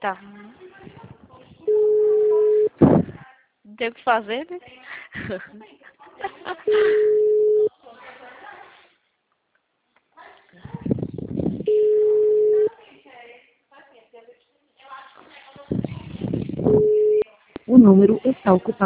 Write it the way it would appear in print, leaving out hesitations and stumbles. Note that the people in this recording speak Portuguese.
Tá. Não tem o que fazer, né? O número está ocupado.